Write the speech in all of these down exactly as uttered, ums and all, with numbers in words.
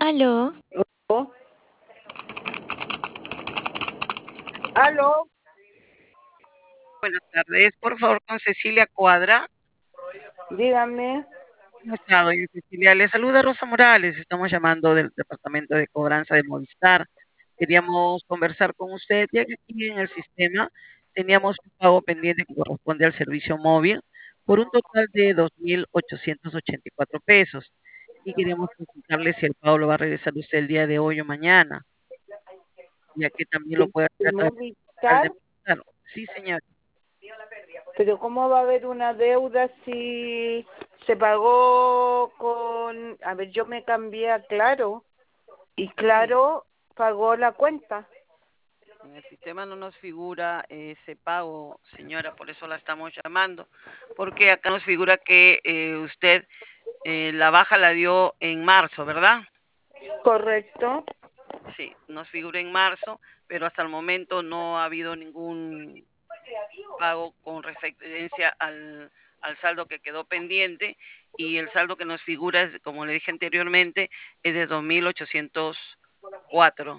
Aló, ¿Oh? ¿Aló? Buenas tardes, por favor, con Cecilia Cuadra. Dígame. ¿Cómo está, doña Cecilia? Le saluda Rosa Morales, estamos llamando del Departamento de Cobranza de Movistar. Queríamos conversar con usted, ya que aquí en el sistema teníamos un pago pendiente que corresponde al servicio móvil por un total de dos mil ochocientos ochenta y cuatro pesos. Y queríamos consultarle si el pago lo va a regresar usted el día de hoy o mañana, ya que también lo ¿De, puede de hacer a través del portal de Movistar? Movistar. Sí, señor. Pero ¿cómo va a haber una deuda si se pagó con... A ver, yo me cambié a Claro y Sí. Claro pagó la cuenta. En el sistema no nos figura ese pago, señora, por eso la estamos llamando, porque acá nos figura que eh, usted eh, la baja la dio en marzo, ¿verdad? Correcto. Sí, nos figura en marzo, pero hasta el momento no ha habido ningún pago con referencia al, al saldo que quedó pendiente y el saldo que nos figura, es, como le dije anteriormente, es de dos mil ochocientos cuatro.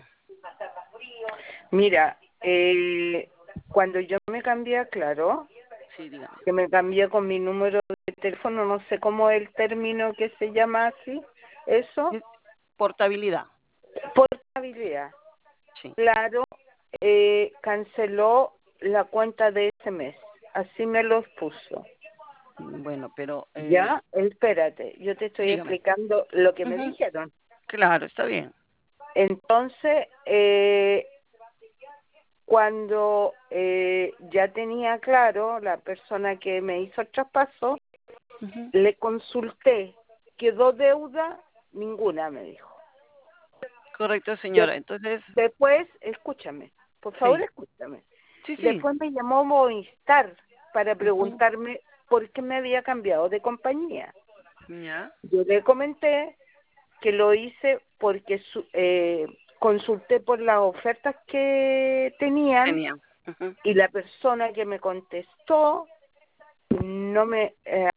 Mira, eh, cuando yo me cambié a Claro, Sí, dígame. que me cambié con mi número de teléfono, no sé cómo es el término que se llama así, eso, Es portabilidad. portabilidad. Sí. Claro, eh, canceló la cuenta de ese mes. Así me los puso. Bueno, pero eh, Ya, espérate, yo te estoy dígame. explicando lo que me Ujú. dijeron. Claro, está bien. Entonces, eh, cuando eh, ya tenía claro la persona que me hizo el traspaso, Ujú. le consulté, ¿quedó deuda? Ninguna, me dijo. Correcto, De- señora. Entonces, después, escúchame, por favor, sí, escúchame. sí, sí. Después me llamó Movistar para Ujú. preguntarme por qué me había cambiado de compañía. Ya, Yo le comenté que lo hice porque su- eh, consulté por las ofertas que tenían tenía. Ujú. y la persona que me contestó no me... eh,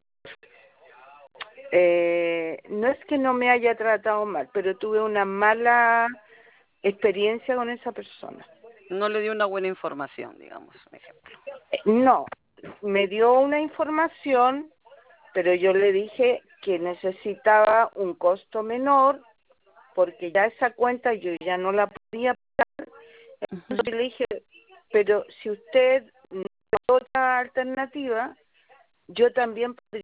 eh, no es que no me haya tratado mal, pero tuve una mala experiencia con esa persona. No le dio una buena información, digamos, un ejemplo. Eh, No, me dio una información, pero yo le dije que necesitaba un costo menor porque ya esa cuenta yo ya no la podía pagar. Ujú. Entonces le dije, pero si usted no hay otra alternativa, yo también podría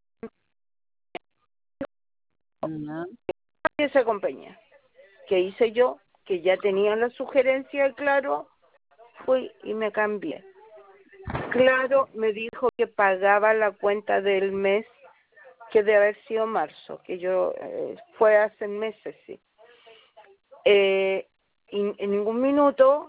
Ya. ir a esa compañía. ¿Qué hice yo? Que ya tenía la sugerencia, claro, fui y me cambié. Claro, me dijo que pagaba la cuenta del mes, que debe haber sido marzo, que yo, eh, fue hace meses, sí. Eh, y en ningún minuto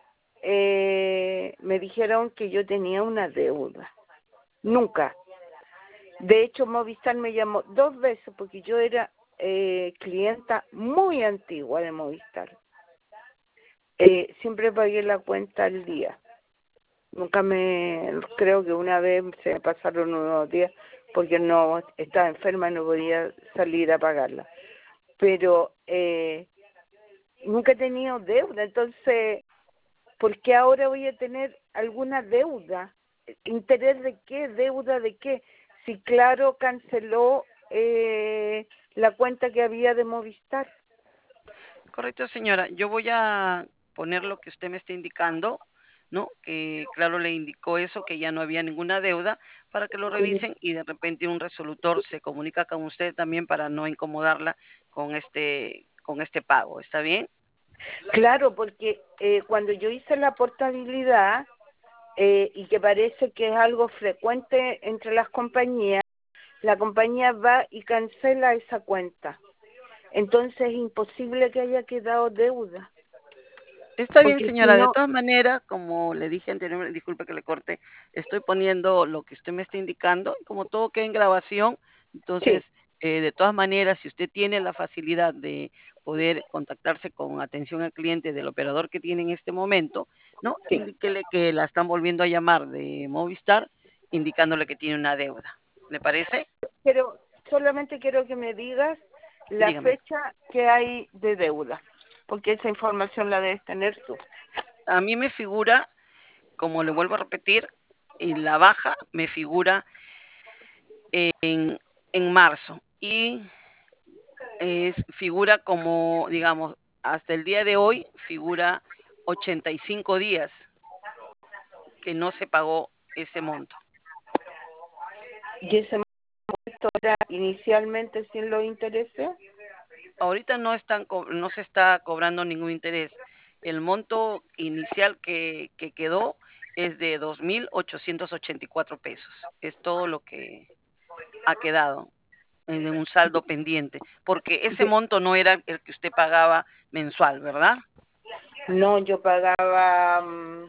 eh, me dijeron que yo tenía una deuda. Nunca. De hecho, Movistar me llamó dos veces porque yo era eh, clienta muy antigua de Movistar. Eh, siempre pagué la cuenta al día. Nunca me, creo que una vez se me pasaron unos días porque no estaba enferma y no podía salir a pagarla. Pero eh, nunca he tenido deuda, entonces, ¿por qué ahora voy a tener alguna deuda? ¿Interés de qué? ¿Deuda de qué? Si Claro canceló eh, la cuenta que había de Movistar. Correcto, señora. Yo voy a poner lo que usted me está indicando, ¿no? Que claro le indicó eso, que ya no había ninguna deuda, para que lo revisen y de repente un resolutor se comunica con usted también para no incomodarla con este con este pago. ¿Está bien? Claro, porque eh, cuando yo hice la portabilidad, eh, y que parece que es algo frecuente entre las compañías, la compañía va y cancela esa cuenta. Entonces es imposible que haya quedado deuda, Está bien, porque si señora. De no, todas maneras, como le dije anteriormente, disculpe que le corte, estoy poniendo lo que usted me está indicando, y como todo queda en grabación, entonces, sí, eh, de todas maneras, si usted tiene la facilidad de poder contactarse con atención al cliente del operador que tiene en este momento, ¿no? sí. Indíquele que la están volviendo a llamar de Movistar, indicándole que tiene una deuda. ¿Le parece? Pero solamente quiero que me digas la Dígame. fecha que hay de deuda, porque esa información la debes tener tú. A mí me figura, como le vuelvo a repetir, en la baja me figura en, en marzo y es, figura como, digamos, hasta el día de hoy, figura ochenta y cinco días que no se pagó ese monto. ¿Y ese monto era inicialmente sin los intereses? Ahorita no, están, no se está cobrando ningún interés. El monto inicial que, que quedó es de dos mil ochocientos ochenta y cuatro pesos. Es todo lo que ha quedado en un saldo pendiente, porque ese monto no era el que usted pagaba mensual, ¿verdad? No, yo pagaba um,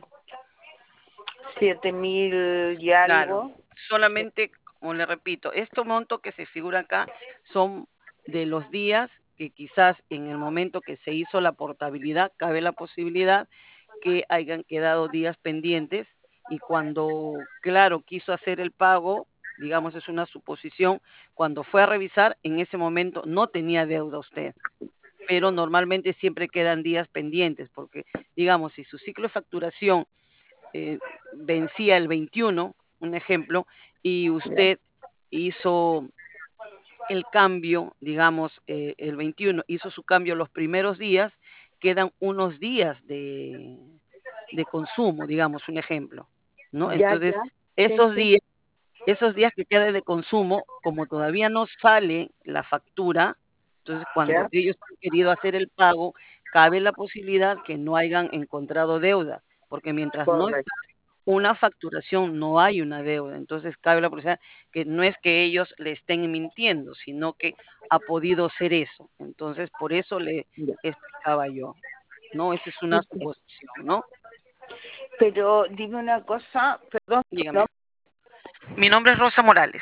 siete mil y Claro, algo. solamente, como le repito, este monto que se figura acá son de los días que quizás en el momento que se hizo la portabilidad cabe la posibilidad que hayan quedado días pendientes y cuando, claro, quiso hacer el pago, digamos, es una suposición, cuando fue a revisar, en ese momento no tenía deuda usted, pero normalmente siempre quedan días pendientes, porque, digamos, si su ciclo de facturación eh, vencía el veintiuno, un ejemplo, y usted hizo el cambio, digamos, eh, el veintiuno, hizo su cambio los primeros días, quedan unos días de, de consumo, digamos, un ejemplo, ¿no? Ya, Entonces, ya. Sí, esos sí. días, esos días que quedan de consumo, como todavía no sale la factura, entonces cuando Ya. ellos han querido hacer el pago, cabe la posibilidad que no hayan encontrado deuda, porque mientras no está Correcto. una facturación, no hay una deuda. Entonces cabe la posibilidad que no es que ellos le estén mintiendo, sino que ha podido ser eso. Entonces, por eso le Ya. explicaba yo, ¿no? Esa es una suposición, ¿no? Pero dime una cosa, perdón, tu Dígame. nombre, Mi nombre es Rosa Morales.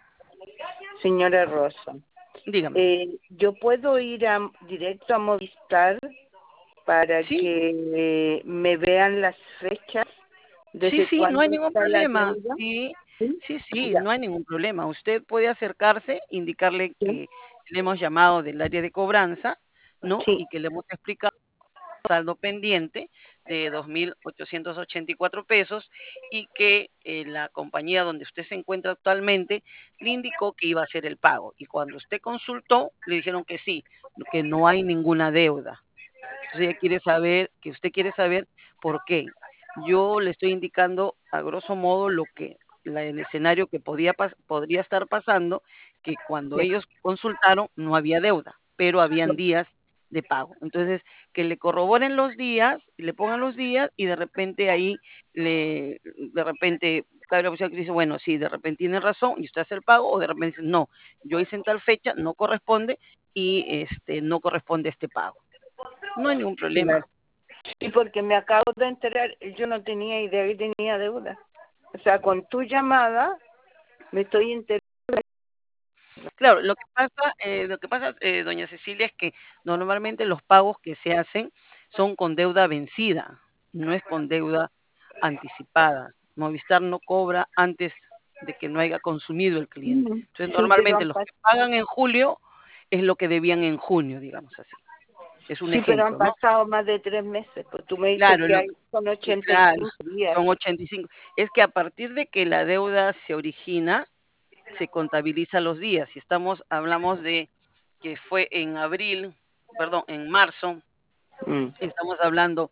señora Rosa. Dígame. Eh, yo puedo ir a, directo a Movistar para Sí, que eh, me vean las fechas sí, desde sí, no hay cuándo ningún está la problema. deuda. Sí, ¿Sí? sí, sí, Ya. no hay ningún problema. Usted puede acercarse, indicarle Sí. que le hemos llamado del área de cobranza, ¿no? Sí. Y que le hemos explicado saldo pendiente de dos mil ochocientos ochenta y cuatro pesos y que eh, la compañía donde usted se encuentra actualmente le indicó que iba a hacer el pago. Y cuando usted consultó, le dijeron que sí, que no hay ninguna deuda. Entonces ella quiere saber, que usted quiere saber por qué. Yo le estoy indicando a grosso modo lo que la, el escenario que podía pas, podría estar pasando, que cuando Sí. ellos consultaron no había deuda, pero habían días de pago. Entonces, que le corroboren los días, le pongan los días y de repente ahí le de repente cabe la opción que dice, bueno, sí, de repente tiene razón y usted hace el pago o de repente dice, "No, yo hice en tal fecha, no corresponde y este no corresponde este pago." No hay ningún problema. Claro. Sí, porque me acabo de enterar, yo no tenía idea que tenía deuda. O sea, con tu llamada me estoy enterando. Claro, lo que pasa, eh, lo que pasa, eh, doña Cecilia, es que normalmente los pagos que se hacen son con deuda vencida, no es con deuda anticipada. Movistar no cobra antes de que no haya consumido el cliente. Mm, Entonces, sí, pero normalmente han los pas- que pagan en julio es lo que debían en junio, digamos así. Es un sí, pero han ejemplo, ¿no? pasado más de tres meses. Pues tú me dices Claro, que lo, hay son y ochenta y claro, cinco días. son ochenta y cinco. Es que a partir de que la deuda se origina, se contabiliza los días. Si estamos, hablamos de que fue en abril, perdón, en marzo, Mm, estamos hablando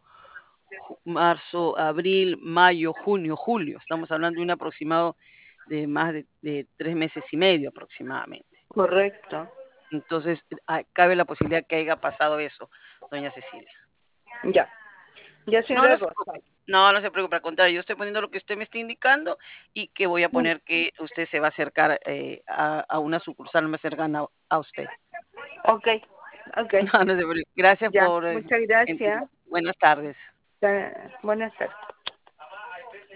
marzo, abril, mayo, junio, julio. Estamos hablando de un aproximado de más de, de tres meses y medio aproximadamente. correcto. Entonces, ah, cabe la posibilidad que haya pasado eso, doña Cecilia. Ya. Ya, No, señora no se Rosa. preocupe. No, no se preocupe, al contrario, yo estoy poniendo lo que usted me está indicando y que voy a Mm, poner que usted se va a acercar eh, a, a una sucursal más cercana a usted. ok, ok. No, no se preocupe. Gracias Ya, por... eh, muchas enti- gracias. Buenas tardes. Eh, Buenas tardes.